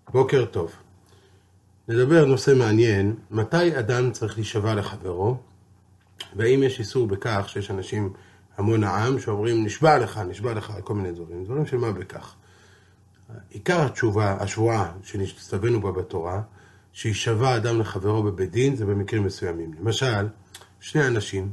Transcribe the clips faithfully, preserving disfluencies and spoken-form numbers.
בוקר טוב. נדבר נושא מעניין, מתי אדם צריך להישבע לחברו, והאם יש איסור בכך שיש אנשים המון העם שאומרים נשבע לך, נשבע לך על כל מיני דברים, דברים של מה בכך. עיקר התשובה, השבועה שנצטווינו בה בתורה, שישבע אדם לחברו בבית דין, זה במקרים מסוימים. למשל, שני אנשים,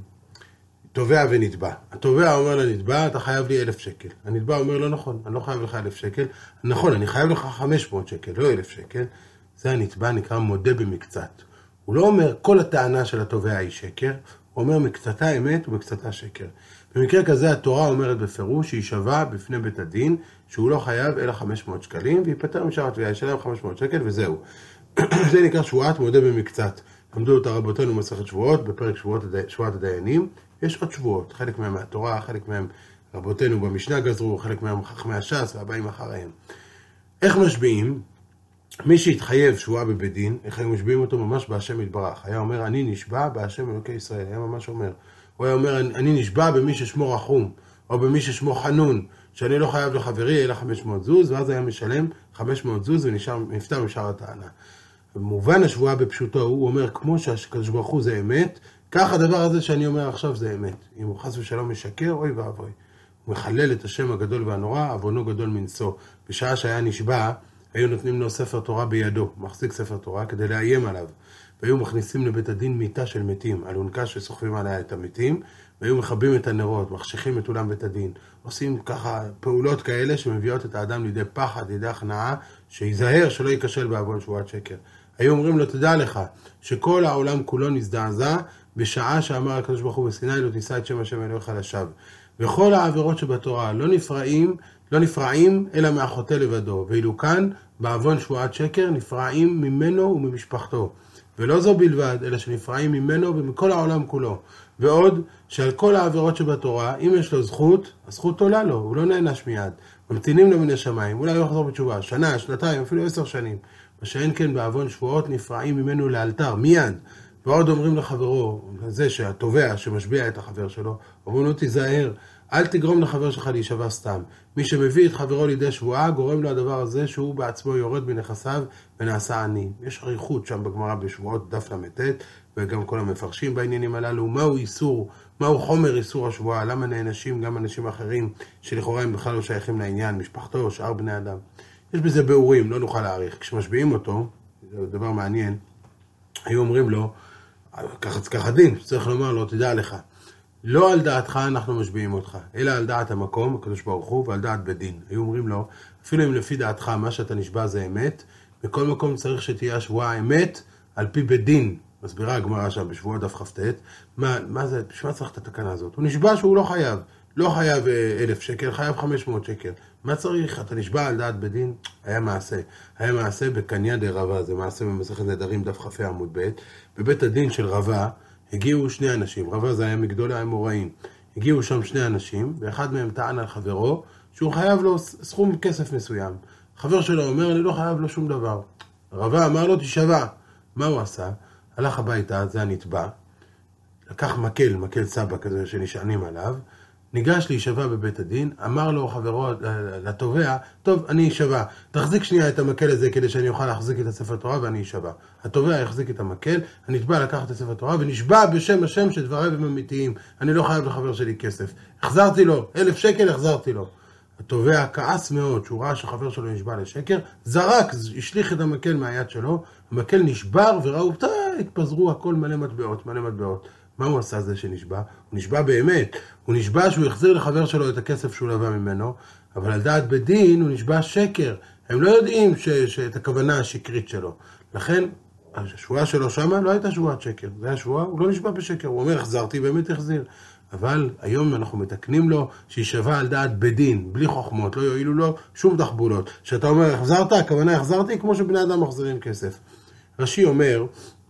תובע ונתבע. התובע אומר לנתבע, אתה חייב לי אלף שקל. הנתבע אומר לא נכון, אני לא חייב לך אלף שקל. נכון, אני חייב לך חמש מאות שקל, לא אלף שקל. זה הנתבע נקרא מודה במקצת. הוא לא אומר כל הטענה של התובע היא שקר, הוא אומר מקצתה אמת ומקצתה שקר. במקרה כזה התורה אומרת בפירוש שישבע בפני בית הדין שהוא לא חייב אלא חמש מאות שקלים, ויפטר משאר התביעה, ישלם חמש מאות שקל וזהו. זה נקרא שבועת מודה במקצת. למדו אותה רבותינו במסכת שבועות, בפרק שבועות, שבועת הדיינים. יש עוד שבועות, חלק מהם מהתורה, חלק מהם רבותינו במשנה גזרו, חלק מהם חכמי הש"ס והבאים אחריהם. איך משביעים? מי שהתחייב שבועה בבית דין, איך היו משביעים אותו ממש בהשם יתברך. היה אומר, אני נשבע בהשם אלוקי ישראל. היה ממש אומר. הוא היה אומר, אני נשבע במי ששמו רחום, או במי ששמו חנון, שאני לא חייב לחברי, אלא חמש מאות זוז, ואז היה משלם חמש מאות זוז ונפטר משאר הטענה. במובן השבועה בפשוטו, הוא אומר, כמו שהקדוש ברוך הוא זה אמת, כך הדבר הזה שאני אומר עכשיו זה אמת. אם הוא חס ושלום משקר, אוי ואבוי. הוא מחלל את השם הגדול והנורא, עוונו גדול מנשוא. בשעה שהיה נשבע, היו נותנים לו ספר תורה בידו, מחזיק ספר תורה, כדי לאיים עליו. והיו מכניסים לבית הדין מיטה של מתים, אלונקה שסוחבים עליה את המתים, והיו מכבים את הנרות, מחשיכים את אולם בית הדין. עושים ככה פעולות כאלה שמביאות את האדם לידי פחד, לידי הכנעה, שיזהר שלא ייכשל בעוון שבועת שקר. היו אומרים לו, תדע לך, שכל העולם כולו נזדעזע, בשעה שאמר הקדוש ברוך הוא בסיני, לא תישא את שם השם אלוהיך לשווא. וכל העבירות שבתורה לא נפרעים, לא נפרעים אלא מהחוטא לבדו, ואילו כאן, בעוון שבועת שקר, נפרעים ממנו וממשפחתו. ולא זו בלבד, אלא שנפרעים ממנו ומכל העולם כולו. ועוד, שעל כל העבירות שבתורה, אם יש לו זכות, הזכות עולה לו, הוא לא נענש מיד. ממתינים לו מן השמיים, אולי הוא יחזור בתשובה, שנה, שנתיים, אפילו עשר שנים. מה שאין כן בעוון שבועות נפרעים ממנו לאלתר, מיד. ועוד אומרים לחברו, זה שהתובע שמשביע את החבר שלו, אומרים לו תיזהר, אל תגרום לחבר שלך להישבע סתם. מי שמביא את חברו לידי שבועה, גורם לו הדבר הזה שהוא בעצמו יורד בנכסיו ונעשה עני. יש עריכות שם בגמרא בשבועות דף למתת, וגם כל המפרשים בעניינים הללו, מהו איסור, מהו חומר איסור השבועה, למה נענשים גם אנשים אחרים שלכאורה הם בכלל לא שייכים לעניין, משפחתו, שאר בני אדם. יש בזה ביאורים, לא נוכל להעריך. כשמשביעים אותו, זה דבר מעניין, היו אומרים לו, ככה דין, צריך לומר לו, תדע לך, לא על דעתך אנחנו משביעים אותך, אלא על דעת המקום, הקדוש ברוך הוא, ועל דעת בית דין. היו אומרים לו, אפילו אם לפי דעתך מה שאתה נשבע זה אמת, בכל מקום צריך שתהיה השבועה אמת על פי בית דין. מסבירה הגמרא שם בשבועות דף כ"ט, מה, מה זה, בשביל מה צריך את התקנה הזאת? הוא נשבע שהוא לא חייב, לא חייב אלף שקל, חייב חמש מאות שקל. מה צריך? אתה נשבע על דעת בית דין? היה מעשה. היה מעשה בקניה דרבה, זה מעשה במסכת נדרים דף כ"ה עמוד ב'. בבית הדין של רבה הגיעו שני אנשים, רבה זה היה מגדולי האמוראים. הגיעו שם שני אנשים, ואחד מהם טען על חברו שהוא חייב לו סכום כסף מסוים. חבר שלו אומר, אני לא חייב לו שום דבר. רבה אמר לו, תשבע. מה הוא עשה? הלך הביתה, זה הנתבע, לקח מקל, מקל סבא כזה שנשענים עליו, ניגש להישבע בבית הדין, אמר לו חברו לתובע, טוב, אני אשבע, תחזיק שנייה את המקל הזה כדי שאני אוכל להחזיק את הספר תורה ואני אשבע. התובע יחזיק את המקל, הנתבע לקח את הספר תורה ונשבע בשם השם שדבריו הם אמיתיים, אני לא חייב לחבר שלי כסף. החזרתי לו, אלף שקל החזרתי לו. התובע כעס מאוד שהוא ראה שחבר שלו נשבע לשקר, זרק, השליך את המקל מהיד שלו, המקל נשבר וראו, תה, התפזרו הכל מלא מטבעות, מלא מטבעות. מה הוא עשה זה שנשבע? הוא נשבע באמת. הוא נשבע שהוא יחזיר לחבר שלו את הכסף שהוא לבא ממנו, אבל על דעת בית דין הוא נשבע שקר. הם לא יודעים ש, שאת הכוונה השקרית שלו. לכן, השבועה שלו שמה לא הייתה שבועת שקר. זה היה שבועה, הוא לא נשבע בשקר. הוא אומר, החזרתי, באמת החזיר. אבל היום אנחנו מתקנים לו שישבע על דעת בית דין, בלי חוכמות, לא יועילו לו שום תחבולות. שאתה אומר, החזרת, הכוונה החזרתי, כמו שבני אדם מחזירים כסף. רש"י אומר,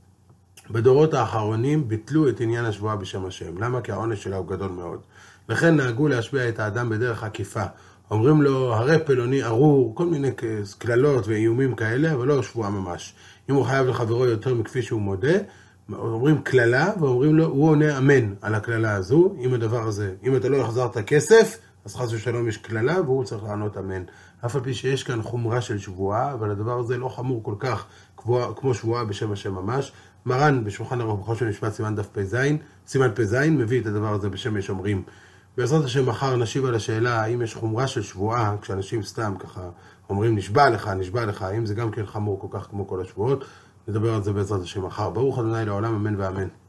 בדורות האחרונים ביטלו את עניין השבועה בשם השם. למה? כי העונש שלה הוא גדול מאוד. לכן נהגו להשביע את האדם בדרך עקיפה. אומרים לו, הרי פלוני ארור, כל מיני כללות ואיומים כאלה, אבל לא שבועה ממש. אם הוא חייב לחברו יותר מכפי שהוא מודה, אומרים כללה, ואומרים לו, הוא עונה אמן על הכללה הזו, אם הדבר הזה, אם אתה לא החזרת כסף, אז חס ושלום יש כללה והוא צריך לענות אמן. אף על פי שיש כאן חומרה של שבועה, אבל הדבר הזה לא חמור כל כך כמו שבועה בשם השם ממש. מרן בשולחן ערוך של משפט סימן דף פ"ז, סימן פ"ז, מביא את הדבר הזה בשם יש אומרים. בעזרת השם מחר נשיב על השאלה האם יש חומרה של שבועה, כשאנשים סתם ככה אומרים נשבע לך, נשבע לך, האם זה גם כן חמור כל כך כמו כל השבועות. נדבר על זה בעזרת השם מחר. ברוך ה' לעולם, אמן ואמן.